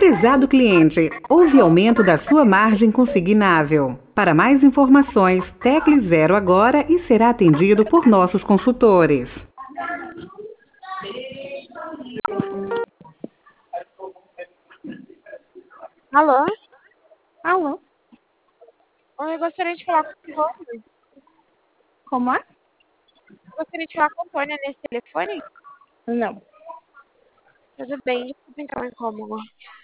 Prezado cliente, houve aumento da sua margem consignável. Para mais informações, tecle 0 agora e será atendido por nossos consultores. Alô? Alô? Oi, eu gostaria de falar com o Antônio. Como é? Eu gostaria de falar com o Antônio nesse telefone? Não. Tudo bem, desculpa então o incômodo.